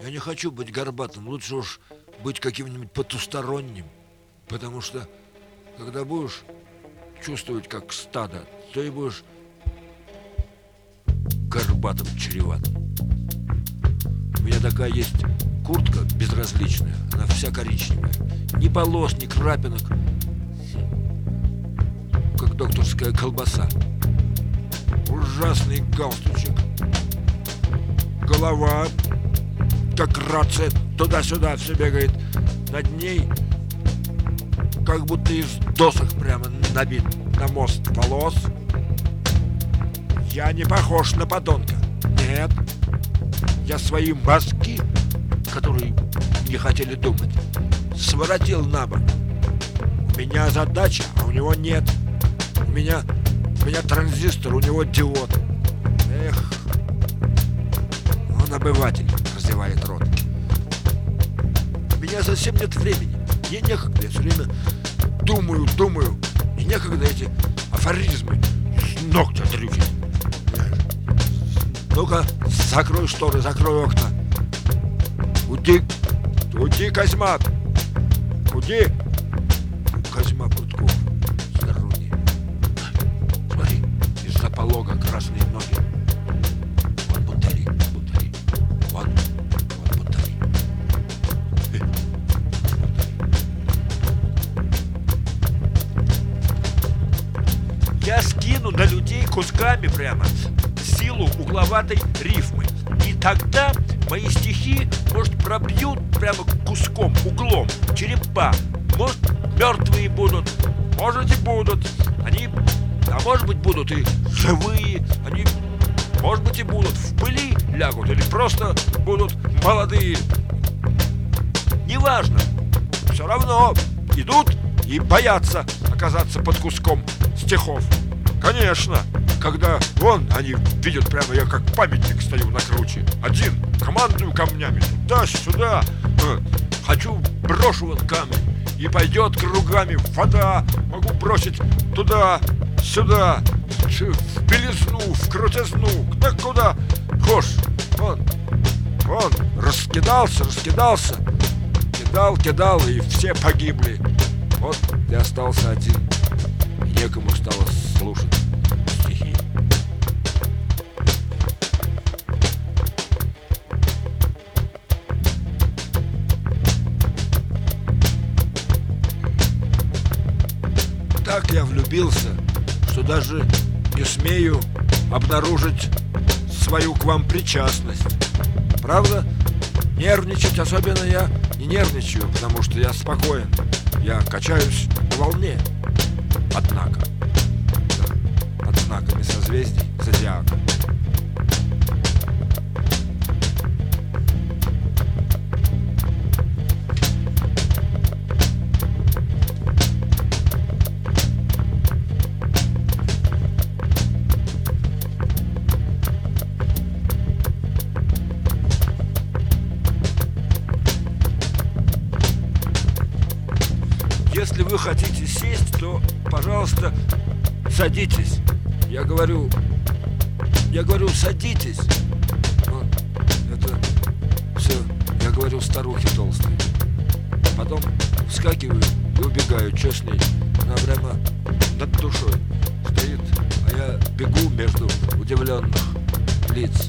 Я не хочу быть горбатым, лучше уж быть каким-нибудь потусторонним. Потому что, когда будешь чувствовать как стадо, то и будешь горбатым чреватым. У меня такая есть куртка безразличная, она вся коричневая. Ни полос, ни крапинок, как докторская колбаса. Ужасный галстучек. Голова, как рация, туда-сюда все бегает. Над ней как будто из досок прямо набит на мост волос. Я не похож на подонка. Нет. Я свои мозги, которые не хотели думать, своротил на бок. У меня задача, а у него нет. У меня транзистор, у него диод. Эх, он обыватель, разевает рот. У меня совсем нет времени. Мне некогда, я все время думаю. И некогда эти афоризмы с ногтя трюхить. Ну-ка, закрой шторы, закрой окна. Уйди, Козьма. Уйди. Козьма Прутков. Здоровье. Смотри, из-за полога красные ноги. Вон бунтари. Вон бунтари. Я скину на людей кусками прямо силу угловатой рифмы. И тогда мои стихи, может, пробьют прямо куском, углом, черепа. Может, мертвые будут, может, и будут. Они, а может быть, будут и живые. Они, может быть, и будут в пыли лягут, или просто будут молодые. Неважно. Все равно идут и боятся оказаться под куском стихов. Конечно, когда вон они видят, прямо я как памятник стою на круче. Один, командую камнями, туда-сюда. Хочу, брошу вон камень, и пойдет кругами вода. Могу бросить туда-сюда, в белизну, в крутизну, да куда хошь. Вон, раскидался. Кидал, и все погибли. Вот и остался один. И некому стало слушать стихи. Так я влюбился, что даже не смею обнаружить свою к вам причастность. Правда, нервничать особенно я не нервничаю, потому что я спокоен. Я качаюсь на волне. Однако, под знаками созвездий зодиака. Если вы хотите сесть, то, пожалуйста, садитесь. Я говорю, садитесь. Вот, это все, я говорю старухе толстой. Потом вскакиваю и убегаю. Что с ней? Она прямо над душой стоит, а я бегу между удивленных лиц.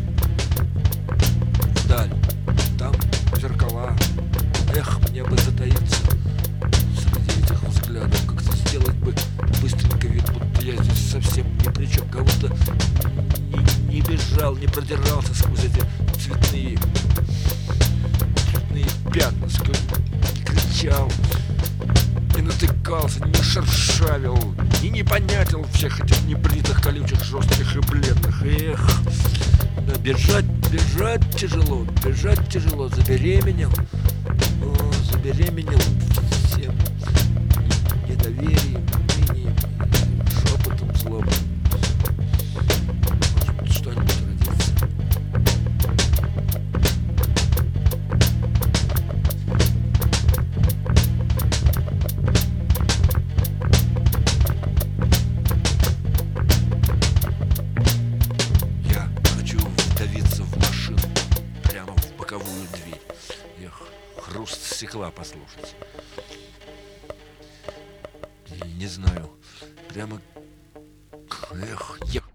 Вдаль. Там зеркала. Эх, мне бы затаиться среди этих взглядов, как-то сделать бы быстренько вид, будто я здесь совсем ни при чем, как будто не бежал, не продирался сквозь эти цветные пятна, не кричал, не натыкался, не шершавил, и не понятил всех этих небритых, колючих, жестких и бледных. Эх, да бежать тяжело, забеременел всем недоверием, унынием, шепотом злобным. Может быть, что-нибудь родится. Я хочу вдавиться в машину прямо в боковую. боковую дверь. Эх, хруст стекла послушать. Не знаю, прямо... Эх,